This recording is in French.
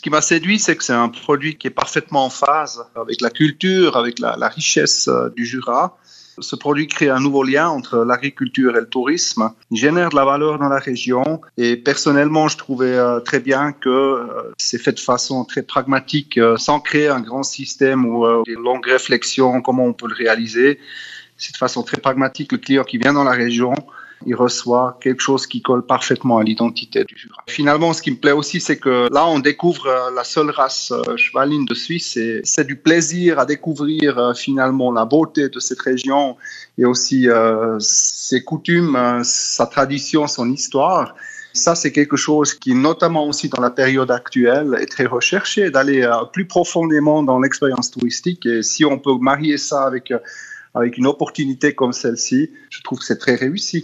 Ce qui m'a séduit, c'est que c'est un produit qui est parfaitement en phase avec la culture, avec la richesse du Jura. Ce produit crée un nouveau lien entre l'agriculture et le tourisme. Il génère de la valeur dans la région et personnellement, je trouvais très bien que c'est fait de façon très pragmatique, sans créer un grand système ou des longues réflexions, comment on peut le réaliser. C'est de façon très pragmatique. Le client qui vient dans la région, il reçoit quelque chose qui colle parfaitement à l'identité du Jura. Finalement, ce qui me plaît aussi, c'est que là, on découvre la seule race chevaline de Suisse. Et c'est du plaisir à découvrir finalement la beauté de cette région et aussi ses coutumes, sa tradition, son histoire. Ça, c'est quelque chose qui, notamment aussi dans la période actuelle, est très recherché, d'aller plus profondément dans l'expérience touristique. Et si on peut marier ça avec une opportunité comme celle-ci, je trouve que c'est très réussi.